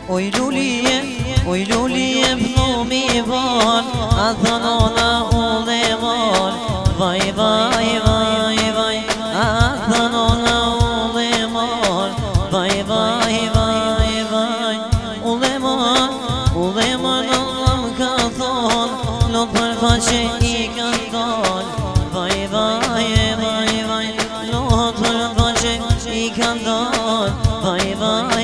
Oy lulie vnomi van Adhanona ule van Vay vay vay vay Adhanona ule van Vay vay vay vay Ule man Allah ka thon Lot për faqe I ka thon Vay vay vay vay Lot për faqe I ka thon Vay vay vay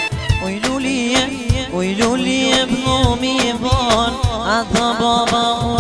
Oy lulie vnomi van Ata baba